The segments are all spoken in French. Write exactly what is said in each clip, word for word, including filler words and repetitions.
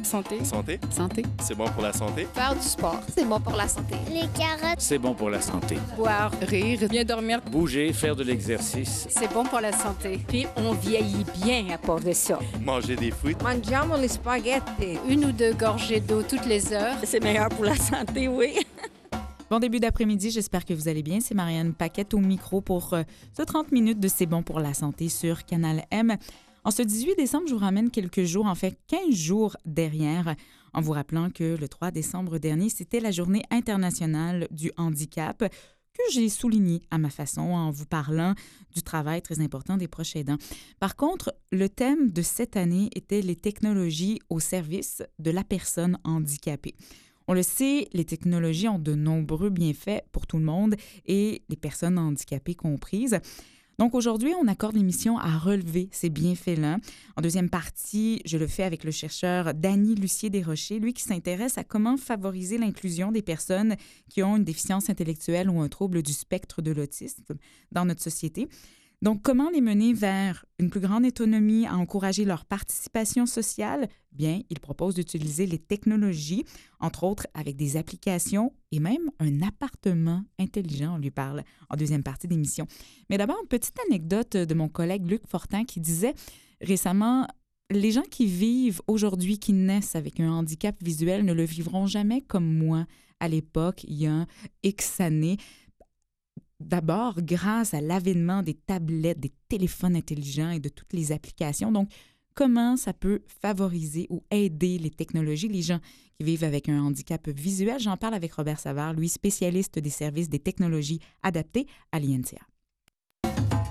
Santé. Santé. Santé. C'est bon pour la santé. Faire du sport, c'est bon pour la santé. Les carottes, c'est bon pour la santé. Boire, rire, bien dormir. Bouger, faire de l'exercice. C'est bon pour la santé. Puis on vieillit bien à part de ça. Manger des fruits. Mangiamo les spaghettis. Une ou deux gorgées d'eau toutes les heures. C'est meilleur pour la santé, oui. Bon début d'après-midi, j'espère que vous allez bien. C'est Marianne Paquette au micro pour euh, ce trente minutes de C'est bon pour la santé sur Canal M. En ce dix-huit décembre, je vous ramène quelques jours, en fait quinze jours derrière, en vous rappelant que le trois décembre dernier, c'était la Journée internationale du handicap que j'ai souligné à ma façon en vous parlant du travail très important des proches aidants. Par contre, le thème de cette année était les technologies au service de la personne handicapée. On le sait, les technologies ont de nombreux bienfaits pour tout le monde et les personnes handicapées comprises. Donc aujourd'hui, on accorde l'émission à relever ces bienfaits-là. En deuxième partie, je le fais avec le chercheur Danny Lucier-Desrochers, lui qui s'intéresse à comment favoriser l'inclusion des personnes qui ont une déficience intellectuelle ou un trouble du spectre de l'autisme dans notre société. Donc, comment les mener vers une plus grande autonomie, à encourager leur participation sociale? Bien, il propose d'utiliser les technologies, entre autres avec des applications et même un appartement intelligent. On lui parle en deuxième partie d'émission. Mais d'abord, une petite anecdote de mon collègue Luc Fortin qui disait récemment, les gens qui vivent aujourd'hui, qui naissent avec un handicap visuel, ne le vivront jamais comme moi à l'époque, il y a X années. D'abord, grâce à l'avènement des tablettes, des téléphones intelligents et de toutes les applications. Donc, comment ça peut favoriser ou aider les technologies, les gens qui vivent avec un handicap visuel? J'en parle avec Robert Savard, lui, spécialiste des services des technologies adaptées à l'I N C A.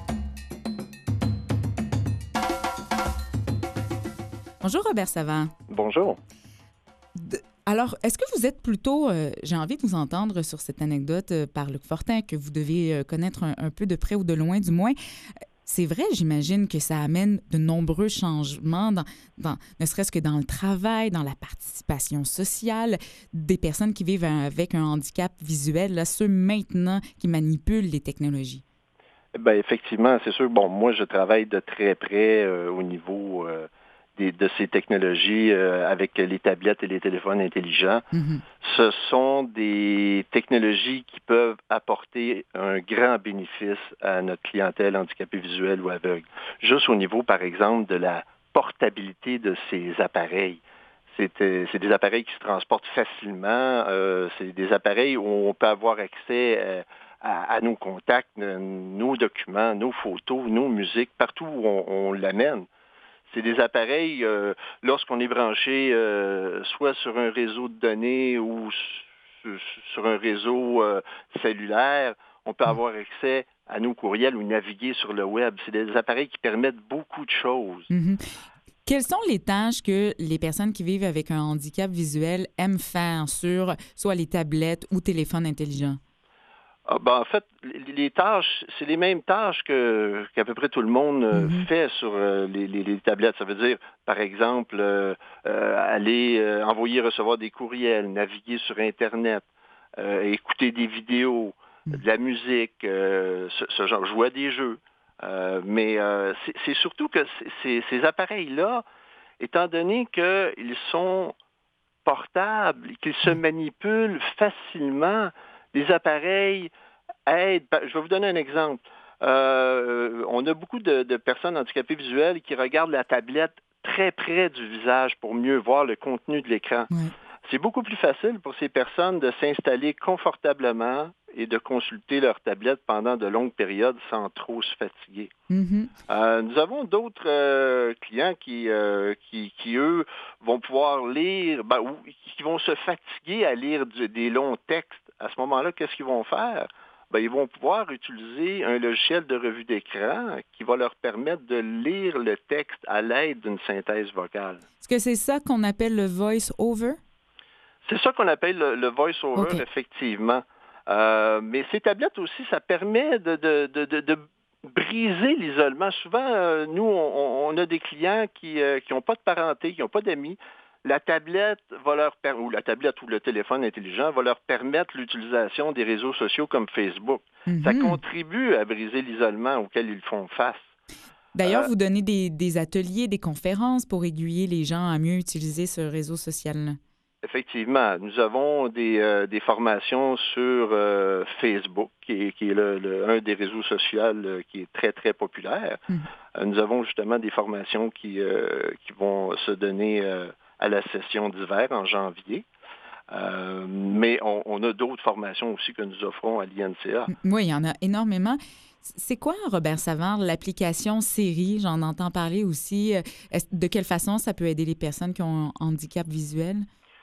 Bonjour, Robert Savard. Bonjour. De... Alors, est-ce que vous êtes plutôt, euh, j'ai envie de vous entendre sur cette anecdote euh, par Luc Fortin, que vous devez euh, connaître un, un peu de près ou de loin du moins. C'est vrai, j'imagine que ça amène de nombreux changements, dans, dans, ne serait-ce que dans le travail, dans la participation sociale, des personnes qui vivent un, avec un handicap visuel, là, ceux maintenant qui manipulent les technologies. Bien, effectivement, c'est sûr. Bon, moi, je travaille de très près euh, au niveau... Euh, de ces technologies euh, avec les tablettes et les téléphones intelligents. Mm-hmm. Ce sont des technologies qui peuvent apporter un grand bénéfice à notre clientèle handicapée visuelle ou aveugle. Juste au niveau, par exemple, de la portabilité de ces appareils. C'est, euh, c'est des appareils qui se transportent facilement. Euh, c'est des appareils où on peut avoir accès euh, à, à nos contacts, nos documents, nos photos, nos musiques, partout où on, on l'amène. C'est des appareils, euh, lorsqu'on est branché euh, soit sur un réseau de données ou sur, sur un réseau euh, cellulaire, on peut avoir accès à nos courriels ou naviguer sur le web. C'est des appareils qui permettent beaucoup de choses. Mm-hmm. Quelles sont les tâches que les personnes qui vivent avec un handicap visuel aiment faire sur soit les tablettes ou téléphones intelligents? Ah, ben, en fait, les, les tâches, c'est les mêmes tâches que, qu'à peu près tout le monde euh, mm-hmm. fait sur euh, les, les, les tablettes. Ça veut dire, par exemple, euh, euh, aller euh, envoyer, recevoir des courriels, naviguer sur Internet, euh, écouter des vidéos, mm-hmm. de la musique, euh, ce, ce genre, jouer à des jeux. Euh, mais euh, c'est, c'est surtout que c'est, ces appareils-là, étant donné qu'ils sont portables, qu'ils se manipulent facilement, les appareils aident. Je vais vous donner un exemple. Euh, on a beaucoup de, de personnes handicapées visuelles qui regardent la tablette très près du visage pour mieux voir le contenu de l'écran. Oui. C'est beaucoup plus facile pour ces personnes de s'installer confortablement et de consulter leur tablette pendant de longues périodes sans trop se fatiguer. Mm-hmm. Euh, nous avons d'autres euh, clients qui, euh, qui, qui, eux, vont pouvoir lire, ben, ou qui vont se fatiguer à lire du, des longs textes. À ce moment-là, qu'est-ce qu'ils vont faire? Ben, ils vont pouvoir utiliser un logiciel de revue d'écran qui va leur permettre de lire le texte à l'aide d'une synthèse vocale. Est-ce que c'est ça qu'on appelle le voice-over? C'est ça qu'on appelle le, le voice-over, okay. Effectivement. Euh, mais ces tablettes aussi, ça permet de, de, de, de, de briser l'isolement. Souvent, euh, nous, on, on a des clients qui n'ont euh, pas de parenté, qui n'ont pas d'amis. La tablette va leur per- ou la tablette ou le téléphone intelligent va leur permettre l'utilisation des réseaux sociaux comme Facebook. Mm-hmm. Ça contribue à briser l'isolement auquel ils font face. D'ailleurs, Euh, vous donnez des, des ateliers, des conférences pour aiguiller les gens à mieux utiliser ce réseau social-là. Effectivement, nous avons des, euh, des formations sur euh, Facebook, qui est, qui est le, le- un des réseaux sociaux euh, qui est très, très populaire. Mhm. Euh, nous avons justement des formations qui, euh, qui vont se donner euh, à la session d'hiver en janvier. Euh, mais on, on a d'autres formations aussi que nous offrons à l'I N C A. Oui, il y en a énormément. C'est quoi, Robert Savard, l'application Siri? J'en entends parler aussi. Euh, est-ce- De quelle façon ça peut aider les personnes qui ont un handicap visuel?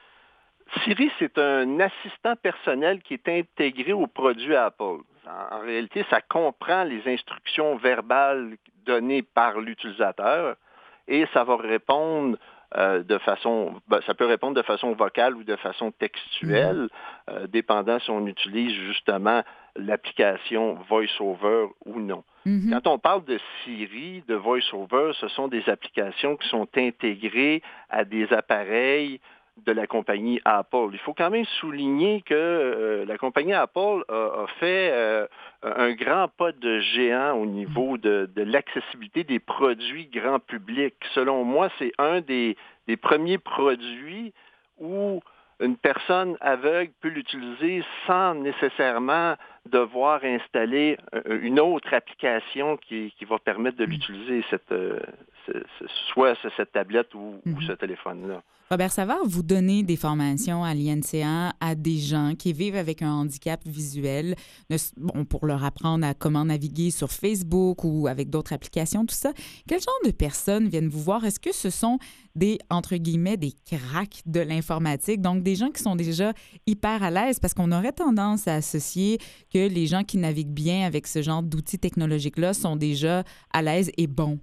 Siri, c'est un assistant personnel qui est intégré au produit Apple. En, en réalité, ça comprend les instructions verbales données par l'utilisateur et ça va répondre euh, de façon, ben, ça peut répondre de façon vocale ou de façon textuelle, euh, dépendant si on utilise justement l'application VoiceOver ou non. Mhm. Quand on parle de Siri, de VoiceOver, ce sont des applications qui sont intégrées à des appareils de la compagnie Apple. Il faut quand même souligner que euh, la compagnie Apple a, a fait euh, un grand pas de géant au niveau de, de l'accessibilité des produits grand public. Selon moi, c'est un des, des premiers produits où une personne aveugle peut l'utiliser sans nécessairement devoir installer euh, une autre application qui, qui va permettre de l'utiliser, cette, euh, ce- ce- soit cette tablette ou, ou ce téléphone-là. Robert Savard, vous donnez des formations à l'I N C A à des gens qui vivent avec un handicap visuel, ne- bon, pour leur apprendre à comment naviguer sur Facebook ou avec d'autres applications, tout ça. Quel genre de personnes viennent vous voir? Est-ce que ce sont des, entre guillemets, des cracks de l'informatique, donc des gens qui sont déjà hyper à l'aise? Parce qu'on aurait tendance à associer que les gens qui naviguent bien avec ce genre d'outils technologiques-là sont déjà à l'aise et bons.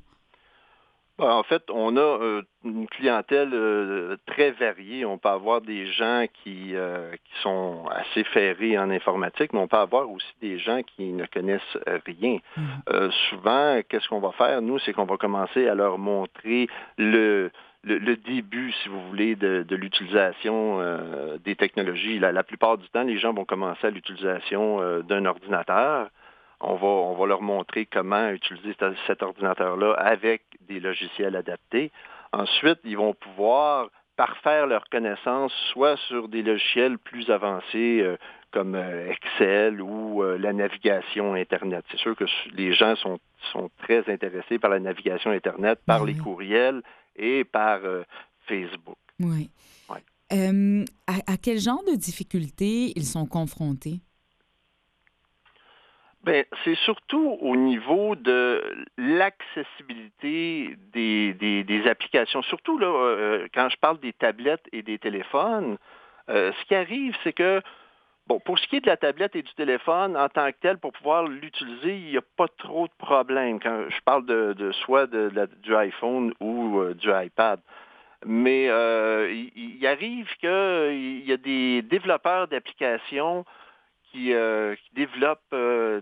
Ben, En fait, on a euh, une clientèle euh, très variée. On peut avoir des gens qui, euh, qui sont assez ferrés en informatique, mais on peut avoir aussi des gens qui ne connaissent euh, rien. Euh, souvent, qu'est-ce qu'on va faire, nous, c'est qu'on va commencer à leur montrer le, le, le début, si vous voulez, de, de l'utilisation euh, des technologies. La, la plupart du temps, les gens vont commencer à l'utilisation euh, d'un ordinateur. On va, on va leur montrer comment utiliser cet, cet ordinateur-là avec des logiciels adaptés. Ensuite, ils vont pouvoir parfaire leurs connaissances soit sur des logiciels plus avancés euh, comme euh, Excel ou euh, la navigation Internet. C'est sûr que les gens sont, sont très intéressés par la navigation Internet, par Oui. les courriels et par euh, Facebook. Oui. Ouais. Euh, à, à quel genre de difficultés ils sont confrontés? Bien, c'est surtout au niveau de l'accessibilité des, des, des applications. Surtout là, euh, quand je parle des tablettes et des téléphones, euh, ce qui arrive, c'est que, bon, pour ce qui est de la tablette et du téléphone, en tant que tel, pour pouvoir l'utiliser, il n'y a pas trop de problèmes. Quand je parle de, de soit de, de la- du iPhone ou euh, du iPad. Mais euh, il, il arrive qu'il y a des développeurs d'applications qui, euh, qui développent euh,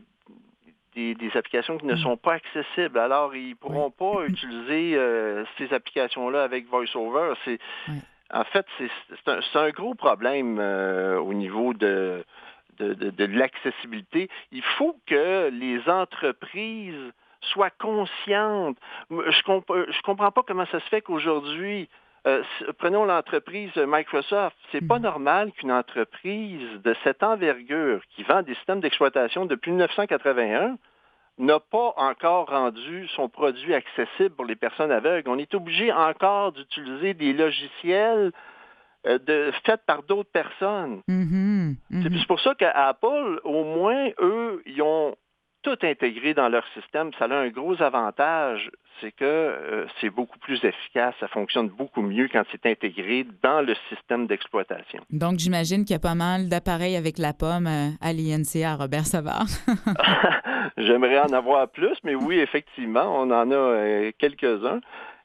des, des applications qui ne sont pas accessibles. Alors, ils ne pourront pas utiliser euh, ces applications-là avec VoiceOver. C'est, Oui. En fait, c'est, c'est, un, c'est un gros problème euh, au niveau de, de, de, de l'accessibilité. Il faut que les entreprises soient conscientes. Je ne comp- je comprends pas comment ça se fait qu'aujourd'hui, euh, prenons l'entreprise Microsoft. C'est pas normal qu'une entreprise de cette envergure qui vend des systèmes d'exploitation depuis dix-neuf cent quatre-vingt-un n'a pas encore rendu son produit accessible pour les personnes aveugles. On est obligé encore d'utiliser des logiciels euh, de, faits par d'autres personnes. Mm-hmm. Mm-hmm. C'est pour ça qu'à Apple, au moins, eux, ils ont tout intégré dans leur système. Ça a un gros avantage, c'est que euh, c'est beaucoup plus efficace, ça fonctionne beaucoup mieux quand c'est intégré dans le système d'exploitation. Donc, j'imagine qu'il y a pas mal d'appareils avec la pomme euh, à l'I N C A, Robert Savard. J'aimerais en avoir plus, mais oui, effectivement, on en a euh, quelques-uns.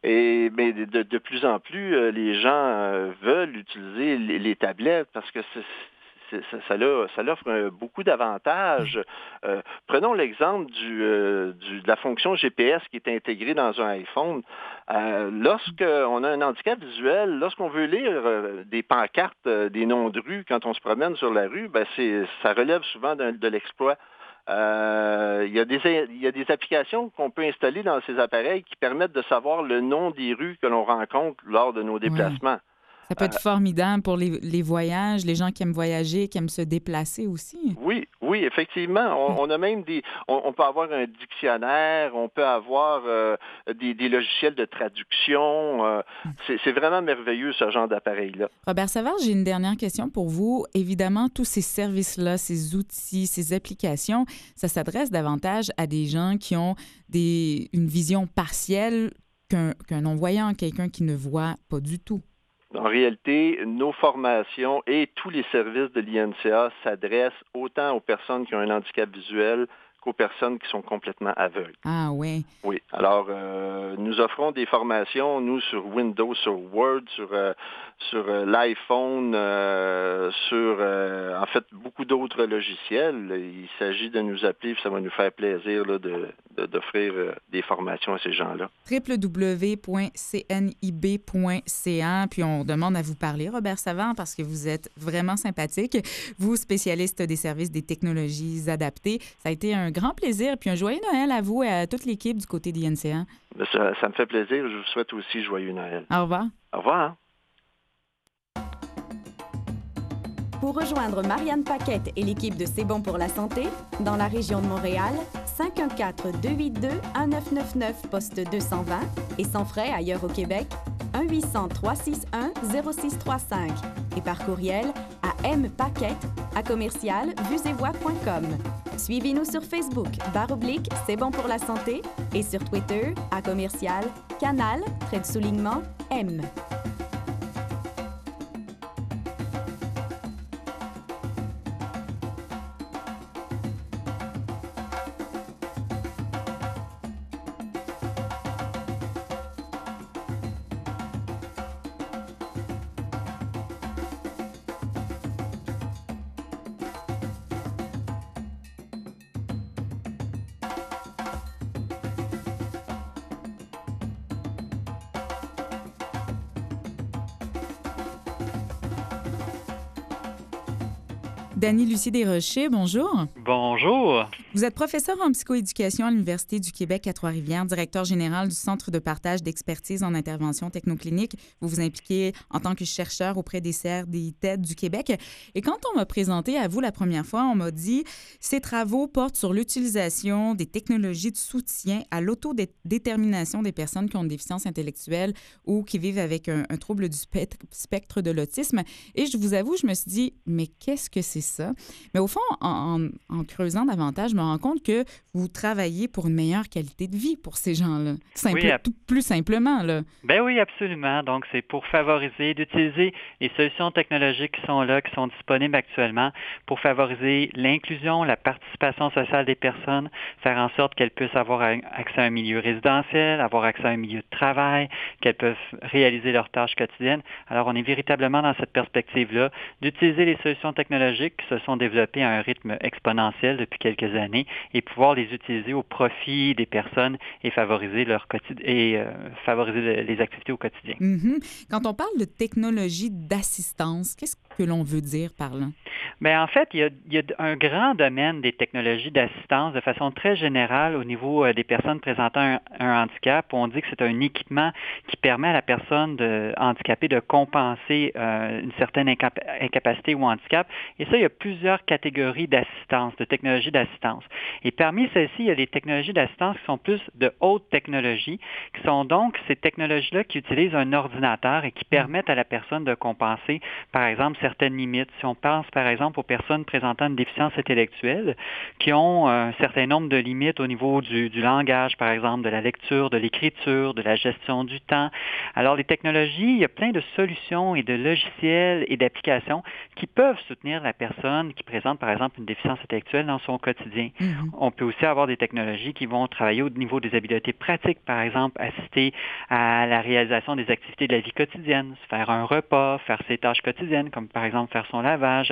Et mais de, de plus en plus, euh, les gens euh, veulent utiliser les, les tablettes parce que c'est, c'est, ça, ça, leur, ça leur offre un- beaucoup d'avantages. Euh, prenons l'exemple du, euh, du- de la fonction G P S qui est intégrée dans un iPhone. Euh, lorsqu'on a un handicap visuel, lorsqu'on veut lire euh, des pancartes, euh, des noms de rue quand on se promène sur la rue, ben c'est, ça relève souvent d'un- de l'exploit Euh, il y a des, il y a des applications qu'on peut installer dans ces appareils qui permettent de savoir le nom des rues que l'on rencontre lors de nos déplacements. Ouais. Ça peut être formidable pour les, les voyages, les gens qui aiment voyager, qui aiment se déplacer aussi. Oui, oui, effectivement. On, on a même des... On, on peut avoir un dictionnaire, on peut avoir euh, des, des logiciels de traduction. Euh, c'est, c'est vraiment merveilleux, ce genre d'appareil-là. Robert Savard, j'ai une dernière question pour vous. Évidemment, tous ces services-là, ces outils, ces applications, ça s'adresse davantage à des gens qui ont des, une vision partielle qu'un, qu'un non-voyant, quelqu'un qui ne voit pas du tout. En réalité, nos formations et tous les services de l'I N C A s'adressent autant aux personnes qui ont un handicap visuel qu'aux personnes qui sont complètement aveugles. Ah oui. Oui. Alors, euh, nous offrons des formations, nous, sur Windows, sur Word, sur, euh, sur euh, l'iPhone, euh, sur, euh, en fait, beaucoup d'autres logiciels. Il s'agit de nous appeler, ça va nous faire plaisir là, de, de, d'offrir euh, des formations à ces gens-là. w w w point c n i b point c a. Puis on demande à vous parler, Robert Savard, parce que vous êtes vraiment sympathique. Vous, spécialiste des services des technologies adaptées. Ça a été un grand plaisir. Puis un joyeux Noël à vous et à toute l'équipe du côté d'I N C A. Ça, ça me fait plaisir. Je vous souhaite aussi joyeux Noël. Au revoir. Au revoir. Pour rejoindre Marianne Paquette et l'équipe de C'est bon pour la santé, dans la région de Montréal, cinq un quatre, deux huit deux, un neuf neuf neuf, poste deux cent vingt et sans frais ailleurs au Québec, un huit cents, trois six un, zéro six trois cinq et par courriel à mpaquette à commercial vuesetvoix point com. Suivez-nous sur Facebook, barre oblique, C'est bon pour la santé et sur Twitter à commercial, canal, trait de soulignement, M. Dany Lucier Desrochers, bonjour. Bonjour. Vous êtes professeur en psychoéducation à l'Université du Québec à Trois-Rivières, directeur général du Centre de partage d'expertise en intervention technoclinique. Vous vous impliquez en tant que chercheur auprès des C R D I T E D du Québec. Et quand on m'a présenté à vous la première fois, on m'a dit « Ces travaux portent sur l'utilisation des technologies de soutien à l'autodétermination des personnes qui ont une déficience intellectuelle ou qui vivent avec un, un trouble du spectre, spectre de l'autisme. » Et je vous avoue, je me suis dit « Mais qu'est-ce que c'est ça? » Mais au fond, en, en, en creusant davantage, je me rends compte que vous travaillez pour une meilleure qualité de vie pour ces gens-là. Simple, oui, ab- tout plus simplement, là. Ben oui, absolument. Donc, c'est pour favoriser, d'utiliser les solutions technologiques qui sont là, qui sont disponibles actuellement, pour favoriser l'inclusion, la participation sociale des personnes, faire en sorte qu'elles puissent avoir accès à un milieu résidentiel, avoir accès à un milieu de travail, qu'elles peuvent réaliser leurs tâches quotidiennes. Alors, on est véritablement dans cette perspective-là, d'utiliser les solutions technologiques qui se sont développées à un rythme exponentiel depuis quelques années et pouvoir les utiliser au profit des personnes et favoriser leur quotidien et euh, favoriser les activités au quotidien. Mm-hmm. Quand on parle de technologie d'assistance, qu'est-ce que l'on veut dire par là? Bien, en fait, il y, a, il y a un grand domaine des technologies d'assistance de façon très générale au niveau euh, des personnes présentant un, un handicap. On dit que c'est un équipement qui permet à la personne de, handicapée de compenser euh, une certaine incap- incapacité ou handicap. Et ça, il y a plusieurs catégories d'assistance, de technologies d'assistance. Et parmi celles-ci, il y a des technologies d'assistance qui sont plus de haute technologie, qui sont donc ces technologies-là qui utilisent un ordinateur et qui permettent à la personne de compenser, par exemple, certaines limites. Si on pense, par exemple, aux personnes présentant une déficience intellectuelle qui ont un certain nombre de limites au niveau du, du langage, par exemple, de la lecture, de l'écriture, de la gestion du temps. Alors, les technologies, il y a plein de solutions et de logiciels et d'applications qui peuvent soutenir la personne qui présente, par exemple, une déficience intellectuelle dans son quotidien. Mm-hmm. On peut aussi avoir des technologies qui vont travailler au niveau des habiletés pratiques, par exemple, assister à la réalisation des activités de la vie quotidienne, faire un repas, faire ses tâches quotidiennes, comme par exemple faire son lavage, à sécuriser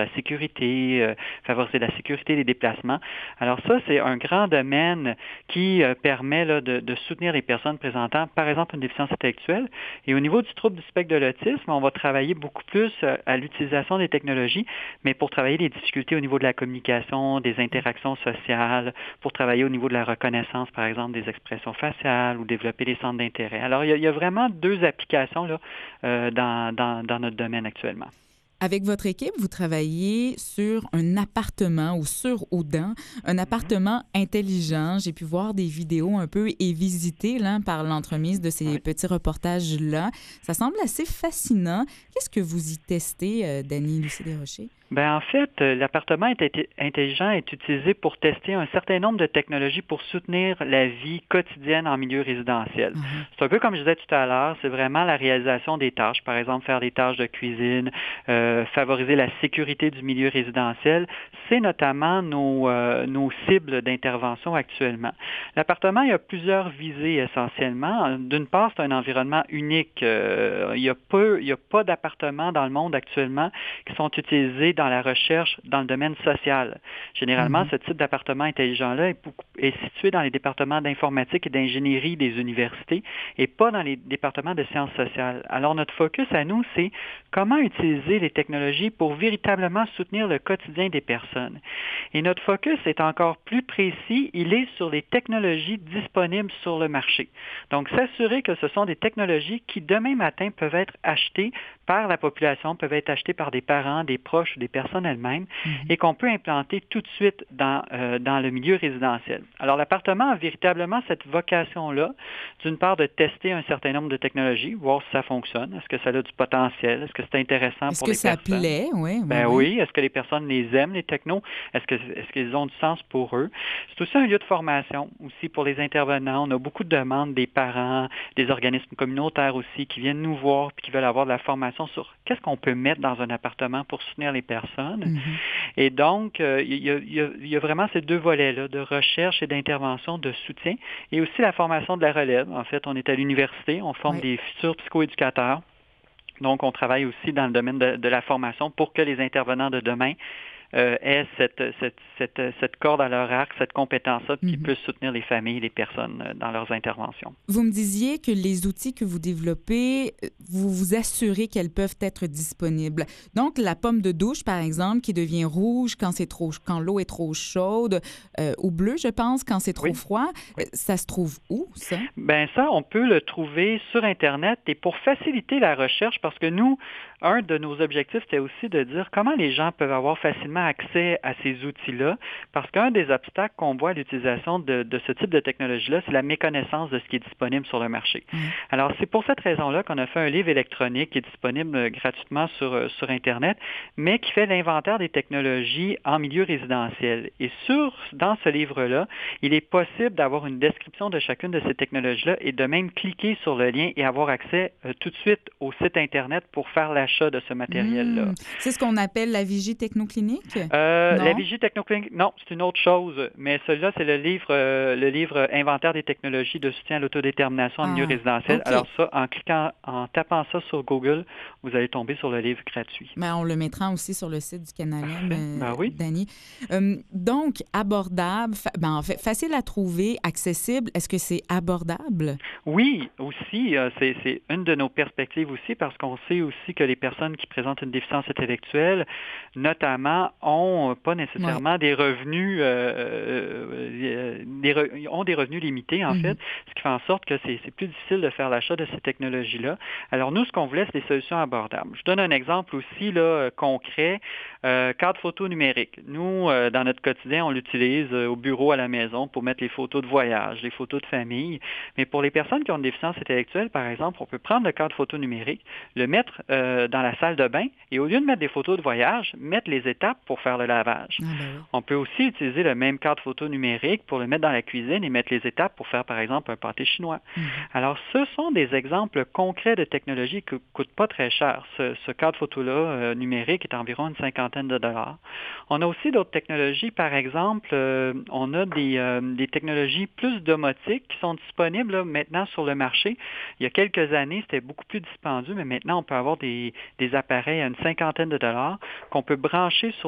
sécurité, euh, favoriser la sécurité des déplacements. Alors ça, c'est un grand domaine qui euh, permet là, de, de soutenir les personnes présentant, par exemple, une déficience intellectuelle. Et au niveau du trouble du spectre de l'autisme, on va travailler beaucoup plus euh, à l'utilisation des technologies, mais pour travailler les difficultés au niveau de la communication, des interactions sociales, pour travailler au niveau de la reconnaissance, par exemple, des expressions faciales ou développer des centres d'intérêt. Alors, il y a, il y a vraiment deux applications là, euh, dans, dans, dans notre domaine actuellement. Avec votre équipe, vous travaillez sur un appartement ou sur ou dans un appartement mm-hmm. intelligent. J'ai pu voir des vidéos un peu et visiter là, par l'entremise de ces oui. petits reportages-là. Ça semble assez fascinant. Qu'est-ce que vous y testez, euh, Dany Lucie Desrochers? Bien, en fait, l'appartement intelligent est utilisé pour tester un certain nombre de technologies pour soutenir la vie quotidienne en milieu résidentiel. Mm-hmm. C'est un peu comme je disais tout à l'heure, c'est vraiment la réalisation des tâches. Par exemple, faire des tâches de cuisine, euh, favoriser la sécurité du milieu résidentiel. C'est notamment nos, euh, nos cibles d'intervention actuellement. L'appartement, il y a plusieurs visées essentiellement. D'une part, c'est un environnement unique. Euh, il y a peu, il y a pas d'appartements dans le monde actuellement qui sont utilisés dans la recherche dans le domaine social. Généralement, mm-hmm. ce type d'appartement intelligent-là est, est situé dans les départements d'informatique et d'ingénierie des universités et pas dans les départements de sciences sociales. Alors, notre focus à nous, c'est comment utiliser les technologies pour véritablement soutenir le quotidien des personnes. Et notre focus est encore plus précis, il est sur les technologies disponibles sur le marché. Donc, s'assurer que ce sont des technologies qui, demain matin, peuvent être achetées par la population, peuvent être achetées par des parents, des proches, des personnes elles-mêmes, mm-hmm. et qu'on peut implanter tout de suite dans, euh, dans le milieu résidentiel. Alors, l'appartement a véritablement cette vocation-là, d'une part, de tester un certain nombre de technologies, voir si ça fonctionne, est-ce que ça a du potentiel, est-ce que c'est intéressant est-ce pour les personnes. Est-ce que ça plaît? Oui, ben oui. oui. Est-ce que les personnes les aiment, les technos? Est-ce que, est-ce qu'ils ont du sens pour eux? C'est aussi un lieu de formation, aussi pour les intervenants. On a beaucoup de demandes des parents, des organismes communautaires aussi, qui viennent nous voir et qui veulent avoir de la formation sur qu'est-ce qu'on peut mettre dans un appartement pour soutenir les personnes. Mm-hmm. Et donc, euh, il, y a, il, y a, il y a vraiment ces deux volets-là, de recherche et d'intervention, de soutien, et aussi la formation de la relève. En fait, on est à l'université, on forme oui. des futurs psychoéducateurs. Donc, on travaille aussi dans le domaine de, de la formation pour que les intervenants de demain euh, aient cette, cette, cette, cette corde à leur arc, cette compétence-là, qui mm-hmm. peut soutenir les familles, les personnes dans leurs interventions. Vous me disiez que les outils que vous développez, vous vous assurez qu'elles peuvent être disponibles. Donc, la pomme de douche, par exemple, qui devient rouge quand c'est trop, quand l'eau est trop chaude, euh, ou bleue, je pense, quand c'est trop oui. froid, oui. ça se trouve où, ça? Bien, ça, on peut le trouver sur Internet. Et pour faciliter la recherche, parce que nous, un de nos objectifs, c'était aussi de dire comment les gens peuvent avoir facilement accès à ces outils-là, parce qu'un des obstacles qu'on voit à l'utilisation de, de ce type de technologie-là, c'est la méconnaissance de ce qui est disponible sur le marché. Mmh. Alors, c'est pour cette raison-là qu'on a fait un livre électronique qui est disponible gratuitement sur, sur Internet, mais qui fait l'inventaire des technologies en milieu résidentiel. Et sur, dans ce livre-là, il est possible d'avoir une description de chacune de ces technologies-là et de même cliquer sur le lien et avoir accès euh, tout de suite au site Internet pour faire l'achat de ce matériel-là. Mmh. C'est ce qu'on appelle la vigie technoclinique? Euh, la vigie technoclinique, non, c'est une autre chose, mais celui-là, c'est le livre, euh, le livre Inventaire des technologies de soutien à l'autodétermination en ah, milieu résidentiel. Okay. Alors ça, en cliquant, en tapant ça sur Google, vous allez tomber sur le livre gratuit. Ben, on le mettra aussi sur le site du Canal M, euh, ben oui. Dany. Euh, donc, abordable, fa- ben, en fait, facile à trouver, accessible. Est-ce que c'est abordable? Oui, aussi. Euh, c'est, c'est une de nos perspectives aussi, parce qu'on sait aussi que les personnes qui présentent une déficience intellectuelle, notamment, ont pas nécessairement ouais. des revenus, euh, euh, des re- ont des revenus limités, en mm-hmm. fait, ce qui fait en sorte que c'est, c'est plus difficile de faire l'achat de ces technologies-là. Alors, nous, ce qu'on voulait, c'est des solutions abordables. Je donne un exemple aussi là, concret. Euh, cadre photo numérique. Nous, euh, dans notre quotidien, on l'utilise euh, au bureau, à la maison, pour mettre les photos de voyage, les photos de famille. Mais pour les personnes qui ont une déficience intellectuelle, par exemple, on peut prendre le cadre photo numérique, le mettre euh, dans la salle de bain et au lieu de mettre des photos de voyage, mettre les étapes pour faire le lavage. Ah ben oui. On peut aussi utiliser le même cadre photo numérique pour le mettre dans la cuisine et mettre les étapes pour faire, par exemple, un pâté chinois. Mmh. Alors, ce sont des exemples concrets de technologies qui ne coûtent pas très cher. Ce, ce cadre photo-là euh, numérique est environ une cinquantaine de dollars. On a aussi d'autres technologies, par exemple, euh, on a des, euh, des technologies plus domotiques qui sont disponibles là, maintenant sur le marché. Il y a quelques années, c'était beaucoup plus dispendieux, mais maintenant, on peut avoir des, des appareils à une cinquantaine de dollars qu'on peut brancher sur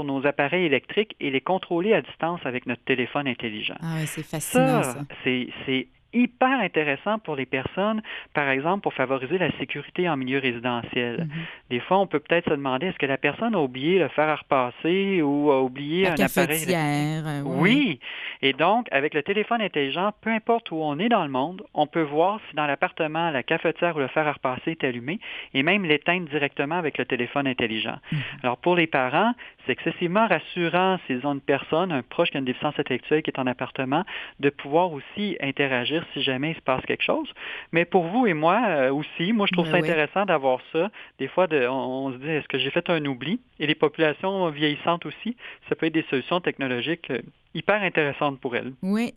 nos appareils électriques et les contrôler à distance avec notre téléphone intelligent. Ah oui, c'est fascinant, ça. ça. C'est, c'est hyper intéressant pour les personnes, par exemple, pour favoriser la sécurité en milieu résidentiel. Mm-hmm. Des fois, on peut peut-être se demander, est-ce que la personne a oublié le fer à repasser ou a oublié la un appareil électrique? Euh, oui. oui. Et donc, avec le téléphone intelligent, peu importe où on est dans le monde, on peut voir si dans l'appartement, la cafetière ou le fer à repasser est allumé et même l'éteindre directement avec le téléphone intelligent. Mm-hmm. Alors, pour les parents, c'est excessivement rassurant s'ils ont une personne, un proche qui a une déficience intellectuelle qui est en appartement, de pouvoir aussi interagir si jamais il se passe quelque chose. Mais pour vous et moi euh, aussi, moi je trouve ben ça oui. intéressant d'avoir ça. Des fois, de, on, on se dit, est-ce que j'ai fait un oubli? Et les populations vieillissantes aussi, ça peut être des solutions technologiques euh, hyper intéressantes pour elles. Oui.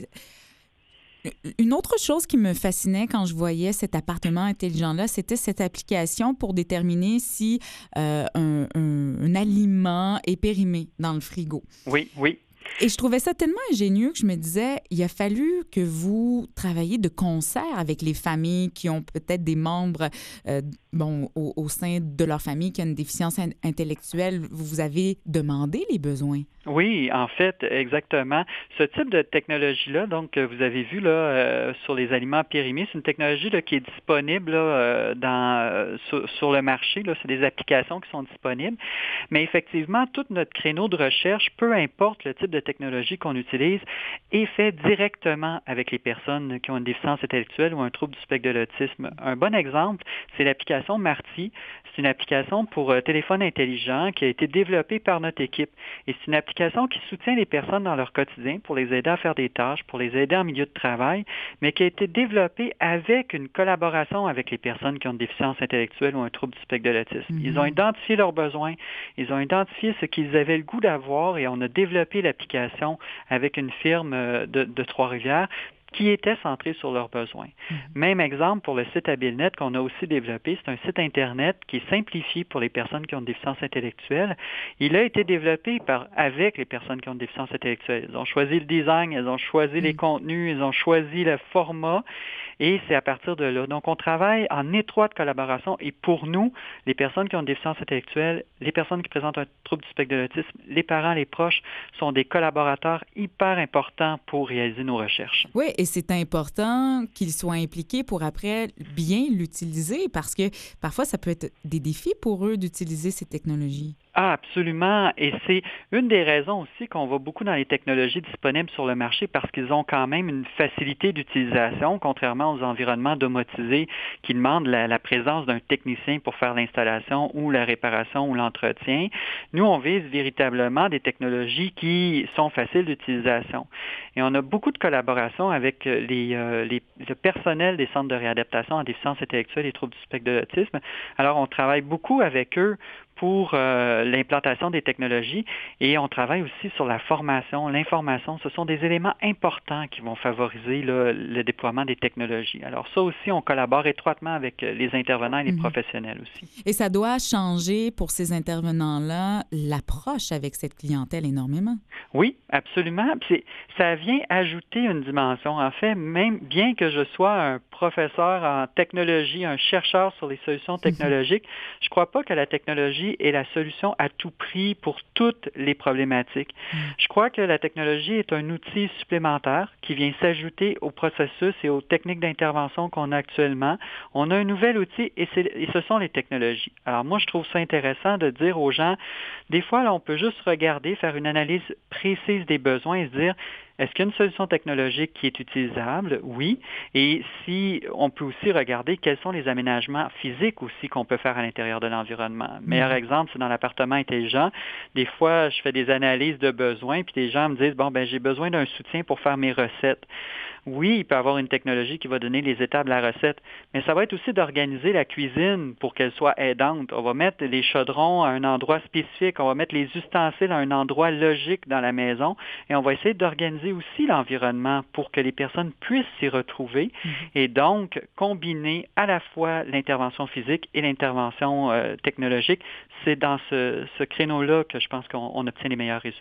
Une autre chose qui me fascinait quand je voyais cet appartement intelligent-là, c'était cette application pour déterminer si euh, un, un, un aliment est périmé dans le frigo. Oui, oui. Et je trouvais ça tellement ingénieux que je me disais, il a fallu que vous travailliez de concert avec les familles qui ont peut-être des membres euh, bon, au, au sein de leur famille qui ont une déficience in- intellectuelle. Vous avez demandé les besoins. Oui, en fait, exactement. Ce type de technologie-là, donc, que vous avez vu là, euh, sur les aliments périmés, c'est une technologie là, qui est disponible là, euh, dans, euh, sur, sur le marché. Là. C'est des applications qui sont disponibles. Mais effectivement, tout notre créneau de recherche, peu importe le type de technologie qu'on utilise, est fait directement avec les personnes qui ont une déficience intellectuelle ou un trouble du spectre de l'autisme. Un bon exemple, c'est l'application Marty. C'est une application pour euh, téléphone intelligent qui a été développée par notre équipe. Et c'est une application qui soutient les personnes dans leur quotidien pour les aider à faire des tâches, pour les aider en milieu de travail, mais qui a été développée avec une collaboration avec les personnes qui ont une déficience intellectuelle ou un trouble du spectre de l'autisme. Mm-hmm. Ils ont identifié leurs besoins, ils ont identifié ce qu'ils avaient le goût d'avoir et on a développé l'application avec une firme de, de Trois-Rivières qui était centré sur leurs besoins. Mm-hmm. Même exemple pour le site HabilNet qu'on a aussi développé, c'est un site Internet qui est simplifié pour les personnes qui ont une déficience intellectuelle. Il a été développé par, avec les personnes qui ont une déficience intellectuelle. Ils ont choisi le design, ils ont choisi mm-hmm. les contenus, ils ont choisi le format et c'est à partir de là. Donc, on travaille en étroite collaboration et pour nous, les personnes qui ont une déficience intellectuelle, les personnes qui présentent un trouble du spectre de l'autisme, les parents, les proches sont des collaborateurs hyper importants pour réaliser nos recherches. Oui, et c'est important qu'ils soient impliqués pour après bien l'utiliser parce que parfois, ça peut être des défis pour eux d'utiliser ces technologies. Ah, absolument. Et c'est une des raisons aussi qu'on voit beaucoup dans les technologies disponibles sur le marché parce qu'ils ont quand même une facilité d'utilisation, contrairement aux environnements domotisés qui demandent la, la présence d'un technicien pour faire l'installation ou la réparation ou l'entretien. Nous, on vise véritablement des technologies qui sont faciles d'utilisation. Et on a beaucoup de collaboration avec les, euh, les, le personnel des centres de réadaptation en déficience intellectuelle et troubles du spectre de l'autisme. Alors, on travaille beaucoup avec eux pour euh, l'implantation des technologies et on travaille aussi sur la formation, l'information. Ce sont des éléments importants qui vont favoriser là, le déploiement des technologies. Alors ça aussi, on collabore étroitement avec les intervenants et les mmh. professionnels aussi. Et ça doit changer pour ces intervenants-là l'approche avec cette clientèle énormément? Oui, absolument. Puis ça vient ajouter une dimension. En fait, même bien que je sois un professeur en technologie, un chercheur sur les solutions technologiques, mmh. je ne crois pas que la technologie est la solution à tout prix pour toutes les problématiques. Mm. Je crois que la technologie est un outil supplémentaire qui vient s'ajouter au processus et aux techniques d'intervention qu'on a actuellement. On a un nouvel outil et, c'est, et ce sont les technologies. Alors moi, je trouve ça intéressant de dire aux gens, des fois, là, on peut juste regarder, faire une analyse précise des besoins et se dire, est-ce qu'il y a une solution technologique qui est utilisable? Oui. Et si on peut aussi regarder quels sont les aménagements physiques aussi qu'on peut faire à l'intérieur de l'environnement. Mmh. Meilleur exemple, c'est dans l'appartement intelligent. Des fois, je fais des analyses de besoins, puis les gens me disent, bon, ben j'ai besoin d'un soutien pour faire mes recettes. Oui, il peut y avoir une technologie qui va donner les étapes de la recette, mais ça va être aussi d'organiser la cuisine pour qu'elle soit aidante. On va mettre les chaudrons à un endroit spécifique, on va mettre les ustensiles à un endroit logique dans la maison et on va essayer d'organiser aussi l'environnement pour que les personnes puissent s'y retrouver mmh. et donc combiner à la fois l'intervention physique et l'intervention euh, technologique. C'est dans ce, ce créneau-là que je pense qu'on on obtient les meilleurs résultats.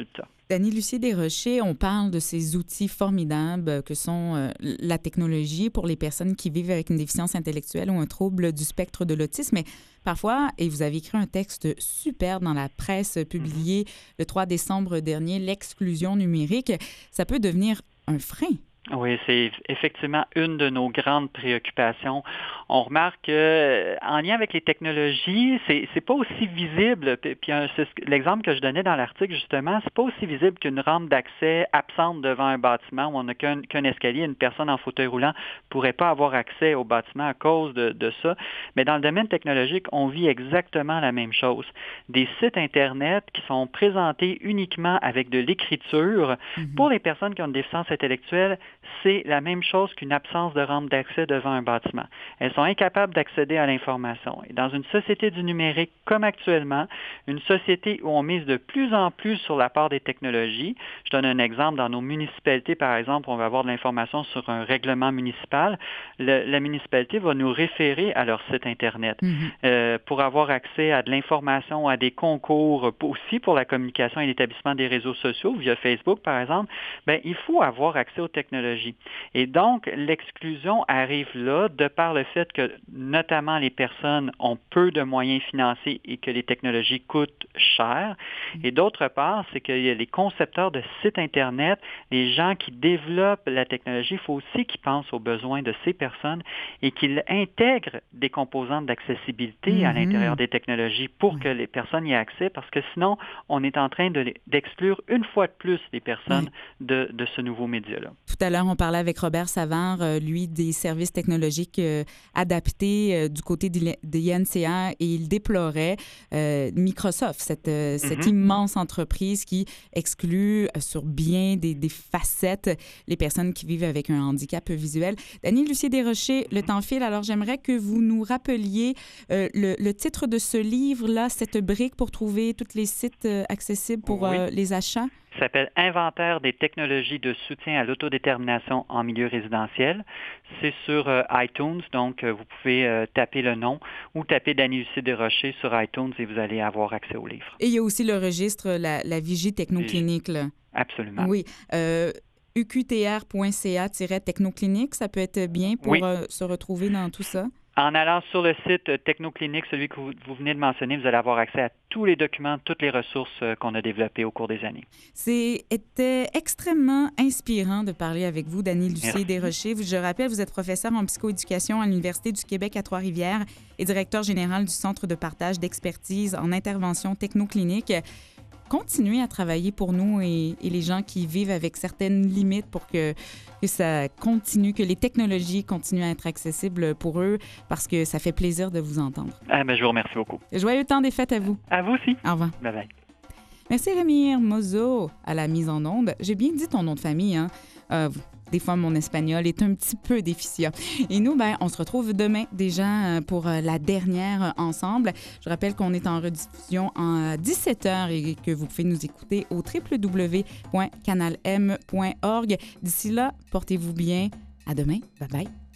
Dany Lucier-Desrochers, on parle de ces outils formidables que sont euh, la technologie pour les personnes qui vivent avec une déficience intellectuelle ou un trouble du spectre de l'autisme. Mais parfois, et vous avez écrit un texte super dans la presse publié le trois décembre dernier, l'exclusion numérique, ça peut devenir un frein. Oui, c'est effectivement une de nos grandes préoccupations. On remarque que, en lien avec les technologies, c'est c'est pas aussi visible. Puis, puis c'est l'exemple que je donnais dans l'article, justement, c'est pas aussi visible qu'une rampe d'accès absente devant un bâtiment où on n'a qu'un qu'un escalier. Une personne en fauteuil roulant pourrait pas avoir accès au bâtiment à cause de, de ça. Mais dans le domaine technologique, on vit exactement la même chose. Des sites Internet qui sont présentés uniquement avec de l'écriture, mm-hmm. pour les personnes qui ont une déficience intellectuelle, c'est la même chose qu'une absence de rampe d'accès devant un bâtiment. Elles sont incapables d'accéder à l'information. Et dans une société du numérique comme actuellement, une société où on mise de plus en plus sur la part des technologies, je donne un exemple, dans nos municipalités, par exemple, on va avoir de l'information sur un règlement municipal, le, la municipalité va nous référer à leur site Internet mm-hmm. euh, pour avoir accès à de l'information, à des concours, aussi pour la communication et l'établissement des réseaux sociaux, via Facebook, par exemple. Bien, il faut avoir accès aux technologies. Et donc, l'exclusion arrive là de par le fait que, notamment, les personnes ont peu de moyens financiers et que les technologies coûtent cher. Et d'autre part, c'est qu'il y a les concepteurs de sites Internet, les gens qui développent la technologie, il faut aussi qu'ils pensent aux besoins de ces personnes et qu'ils intègrent des composantes d'accessibilité mm-hmm. à l'intérieur des technologies pour mm-hmm. que les personnes y aient accès, parce que sinon, on est en train de, d'exclure une fois de plus les personnes mm-hmm. de, de ce nouveau média-là. Tout à l'heure, on parlait avec Robert Savard, euh, lui, des services technologiques euh, adaptés euh, du côté de l'I N C A, et il déplorait euh, Microsoft, cette, euh, mm-hmm. cette immense entreprise qui exclut euh, sur bien des, des facettes les personnes qui vivent avec un handicap visuel. Dany Lucier-Desrochers, le temps file, alors j'aimerais que vous nous rappeliez euh, le, le titre de ce livre-là, cette brique pour trouver tous les sites euh, accessibles pour oui. euh, les achats. Ça s'appelle « Inventaire des technologies de soutien à l'autodétermination en milieu résidentiel ». C'est sur euh, iTunes, donc euh, vous pouvez euh, taper le nom ou taper Dany Lucier-Desrochers sur iTunes et vous allez avoir accès au livre. Et il y a aussi le registre, la, la Vigie technoclinique. Là. Absolument. Oui. Euh, U Q T R point C A technoclinique, ça peut être bien pour oui. euh, se retrouver dans tout ça? En allant sur le site Technoclinique, celui que vous, vous venez de mentionner, vous allez avoir accès à tous les documents, toutes les ressources qu'on a développées au cours des années. C'était extrêmement inspirant de parler avec vous, Dany Lucier-Desrochers. Je rappelle, vous êtes professeur en psychoéducation à l'Université du Québec à Trois-Rivières et directeur général du Centre de partage d'expertise en intervention technoclinique. Continuez à travailler pour nous et, et les gens qui vivent avec certaines limites pour que, que ça continue, que les technologies continuent à être accessibles pour eux, parce que ça fait plaisir de vous entendre. Ah ben, je vous remercie beaucoup. Joyeux temps des fêtes à vous. À vous aussi. Au revoir. Bye bye. Merci Rémi Hermoso à la mise en onde. J'ai bien dit ton nom de famille, hein? Euh, des fois, mon espagnol est un petit peu déficient. Et nous, ben, on se retrouve demain déjà pour la dernière ensemble. Je rappelle qu'on est en rediffusion en dix-sept heures et que vous pouvez nous écouter au w w w point canal m point org. D'ici là, portez-vous bien. À demain. Bye bye.